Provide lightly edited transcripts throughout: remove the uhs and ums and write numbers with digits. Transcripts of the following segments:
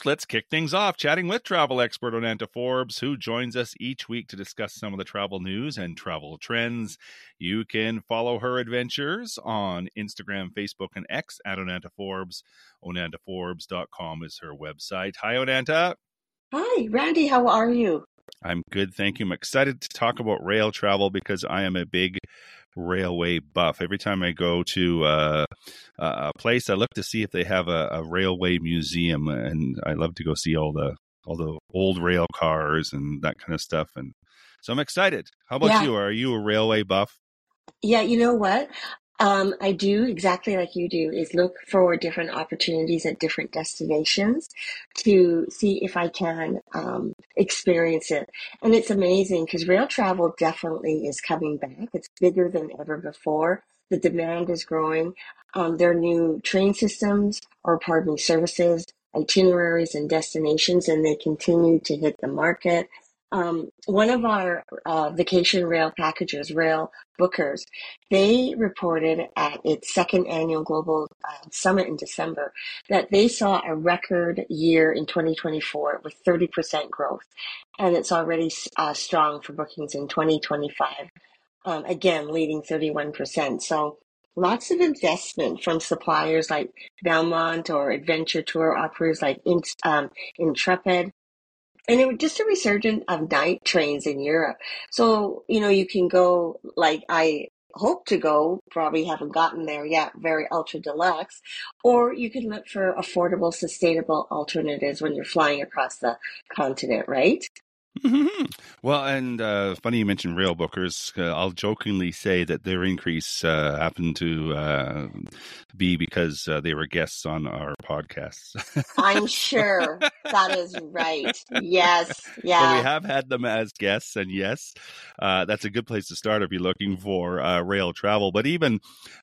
let's kick things off chatting with travel expert Onanta Forbes, who joins us each week to discuss some of the travel news and travel trends. You can follow her adventures on Instagram, Facebook, and X at Onanta Forbes. OnantaForbes.com is her website. Hi, Onanta. Hi, Randy. How are you? I'm good, thank you. I'm excited to talk about rail travel because I am a big railway buff. Every time I go to a place, I look to see if they have a railway museum, and I love to go see all the old rail cars and that kind of stuff. And so I'm excited. How about you? Are you a railway buff? Yeah, you know what? I do exactly like you do, is look for different opportunities at different destinations to see if I can experience it. And it's amazing because rail travel definitely is coming back. It's bigger than ever before. The demand is growing. There are new train systems, or pardon me, services, itineraries, and destinations, and they continue to hit the market. One of our vacation rail packages, Rail Bookers, they reported at its second annual global summit in December that they saw a record year in 2024 with 30% growth. And it's already strong for bookings in 2025, again, leading 31%. So lots of investment from suppliers like Belmont or adventure tour operators like Intrepid. And it was just a resurgence of night trains in Europe. So, you can go, like I hope to go, probably haven't gotten there yet, very ultra deluxe, or you can look for affordable, sustainable alternatives when you're flying across the continent, right? Mm-hmm. Well, and funny you mentioned rail bookers. I'll jokingly say that their increase happened to be because they were guests on our podcasts. I'm sure that is right. Yes. So we Yeah. have had them as guests, and yes, that's a good place to start if you're looking for rail travel. But even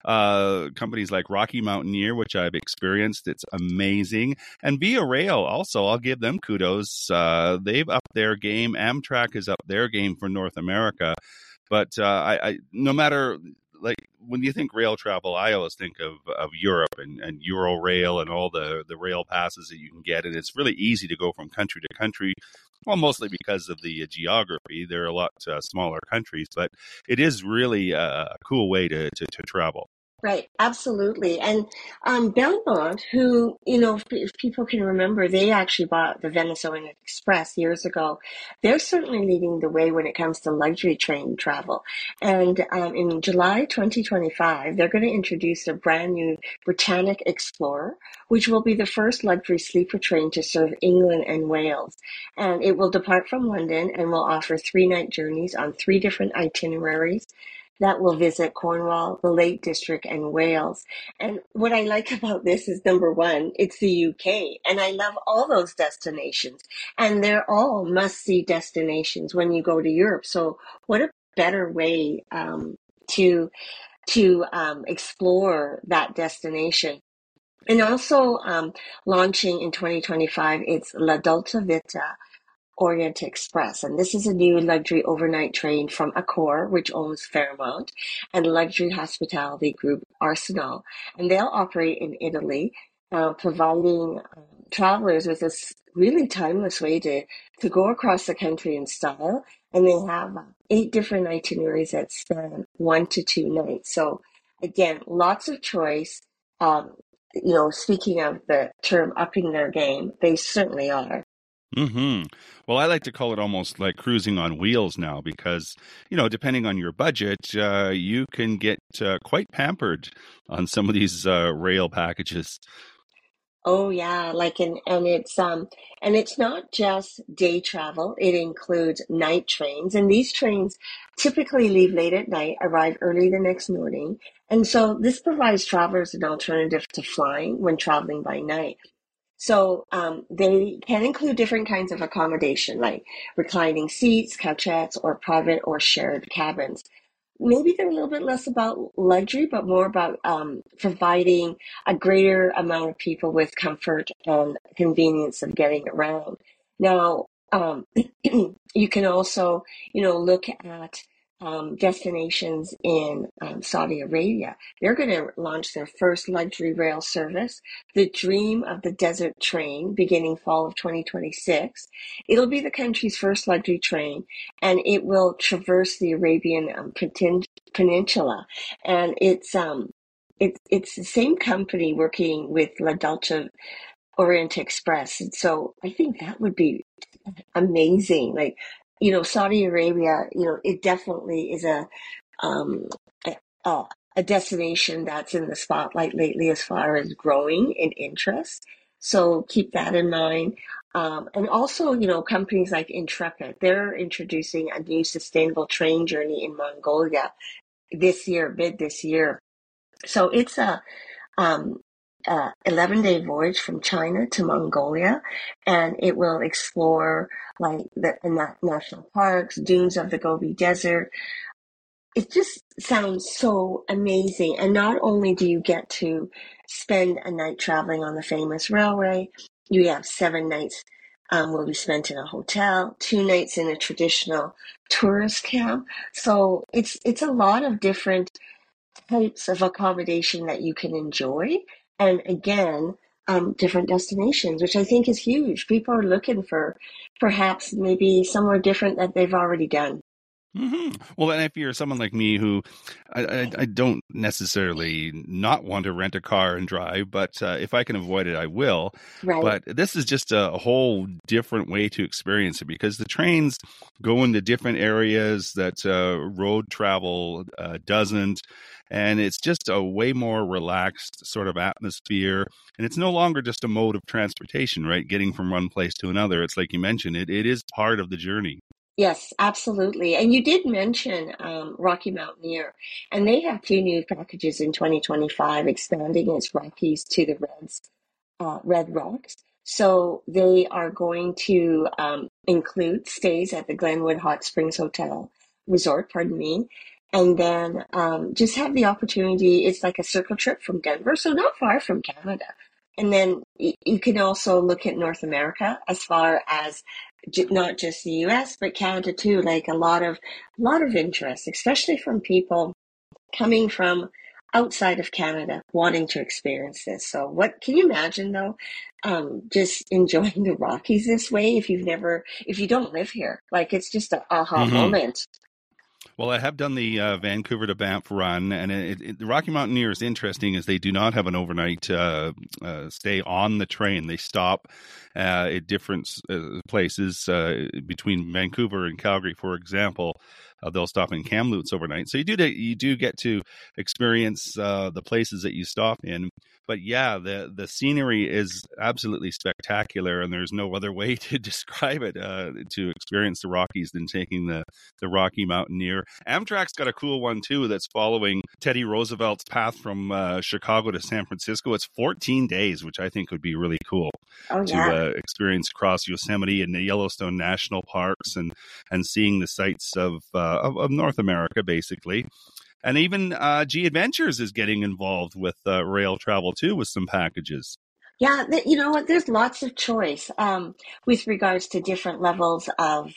companies like Rocky Mountaineer, which I've experienced, it's amazing. And Via Rail, also, I'll give them kudos. They've upped their game. Amtrak is up their game for North America. But I no matter, like, when you think rail travel, I always think of Europe and Eurail and all the rail passes that you can get. And it's really easy to go from country to country. Well, mostly because of the geography. They're a lot smaller countries, but it is really a cool way to travel. Right, absolutely. And Belmont, who, if people can remember, they actually bought the Venezuelan Express years ago. They're certainly leading the way when it comes to luxury train travel. And in July 2025, they're going to introduce a brand new Britannic Explorer, which will be the first luxury sleeper train to serve England and Wales. And it will depart from London and will offer 3-night journeys on 3 different itineraries that will visit Cornwall, the Lake District, and Wales. And what I like about this is, number one, it's the UK, and I love all those destinations, and they're all must-see destinations when you go to Europe. So what a better way to explore that destination. And also launching in 2025, it's La Dolce Vita Orient Express. And this is a new luxury overnight train from Accor, which owns Fairmont, and luxury hospitality group Arsenal. And they'll operate in Italy, providing travelers with this really timeless way to go across the country in style. And they have 8 different itineraries that span 1 to 2 nights. So again, lots of choice. Speaking of the term upping their game, they certainly are. Mm-hmm. Well, I like to call it almost like cruising on wheels now because, depending on your budget, you can get quite pampered on some of these rail packages. Oh yeah, and it's not just day travel. It includes night trains, and these trains typically leave late at night, arrive early the next morning. And so this provides travelers an alternative to flying when traveling by night. So they can include different kinds of accommodation, like reclining seats, couchettes, or private or shared cabins. Maybe they're a little bit less about luxury, but more about providing a greater amount of people with comfort and convenience of getting around. Now, you can also, look at destinations in Saudi Arabia. They're going to launch their first luxury rail service, the Dream of the Desert Train, beginning fall of 2026. It'll be the country's first luxury train, and it will traverse the Arabian Peninsula. And it's the same company working with La Dolce Orient Express. And so I think that would be amazing. Like, Saudi Arabia, it definitely is um, a, a destination that's in the spotlight lately as far as growing in interest. So keep that in mind. And also, companies like Intrepid, they're introducing a new sustainable train journey in Mongolia mid this year. So it's a um, 11-day voyage from China to Mongolia, and it will explore like the national parks, dunes of the Gobi Desert. It just sounds so amazing. And not only do you get to spend a night traveling on the famous railway, you have 7 nights will be spent in a hotel, 2 nights in a traditional tourist camp. So it's a lot of different types of accommodation that you can enjoy. And again, different destinations, which I think is huge. People are looking for perhaps maybe somewhere different that they've already done. Well, and if you're someone like me who I don't necessarily not want to rent a car and drive, but if I can avoid it, I will. Right. But this is just a whole different way to experience it because the trains go into different areas that road travel doesn't. And it's just a way more relaxed sort of atmosphere. And it's no longer just a mode of transportation, right? Getting from one place to another. It's like you mentioned, it is part of the journey. Yes, absolutely. And you did mention Rocky Mountaineer, and they have 2 new packages in 2025, expanding its Rockies to the Red Rocks. So they are going to include stays at the Glenwood Hot Springs Hotel Resort, pardon me, and then just have the opportunity. It's like a circle trip from Denver, so not far from Canada. And then you can also look at North America as far as not just the U.S. but Canada too. Like a lot of interest, especially from people coming from outside of Canada wanting to experience this. So what can you imagine though? Just enjoying the Rockies this way if you don't live here, like it's just an aha Mm-hmm. moment. Well, I have done the Vancouver to Banff run, and the Rocky Mountaineer is interesting as they do not have an overnight stay on the train. They stop at different places between Vancouver and Calgary, for example. They'll stop in Kamloops overnight, so you do get to experience the places that you stop in. But yeah, the scenery is absolutely spectacular, and there's no other way to describe it to experience the Rockies than taking the Rocky Mountaineer. Amtrak's got a cool one too that's following Teddy Roosevelt's path from Chicago to San Francisco. It's 14 days, which I think would be really cool Oh to yeah. experience across Yosemite and the Yellowstone National Parks and seeing the sights of North America, basically. And even G Adventures is getting involved with rail travel too with some packages. Yeah, you know what? There's lots of choice with regards to different levels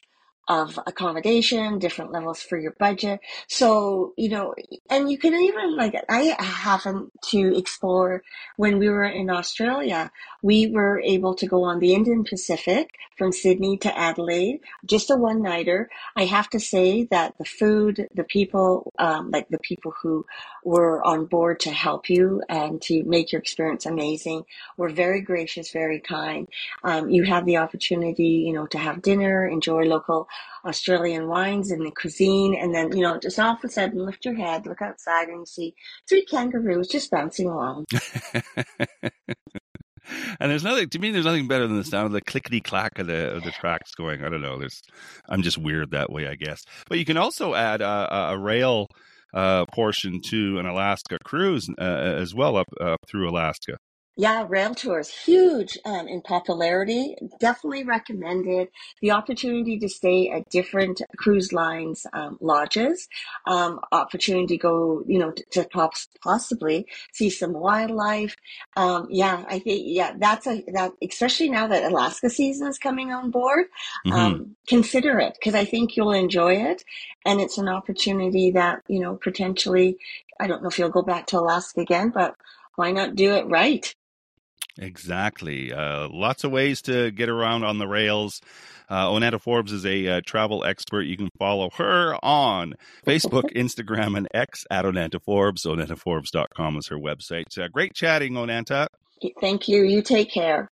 of accommodation, different levels for your budget. So, and you can even like I happened to explore when we were in Australia. We were able to go on the Indian Pacific from Sydney to Adelaide, just a one-nighter. I have to say that the food, the people, like the people who were on board to help you and to make your experience amazing were very gracious, very kind. You have the opportunity, to have dinner, enjoy local Australian wines and the cuisine, and then, just all of a sudden lift your head, look outside, and you see 3 kangaroos just bouncing along. And there's nothing better than the sound of the clickety clack of the tracks going. I don't know. I'm just weird that way, I guess. But you can also add a rail portion to an Alaska cruise as well up through Alaska. Yeah, rail tours, huge in popularity. Definitely recommended. The opportunity to stay at different cruise lines lodges, opportunity to go, to possibly see some wildlife. Yeah, I think that especially now that Alaska season is coming on board, Hmm. consider it because I think you'll enjoy it, and it's an opportunity that potentially. I don't know if you'll go back to Alaska again, but why not do it right? Exactly. Lots of ways to get around on the rails. Onetta Forbes is a travel expert. You can follow her on Facebook, Instagram, and X at Onanta Forbes. OnantaForbes.com is her website. Great chatting, Onanta. Thank you. You take care.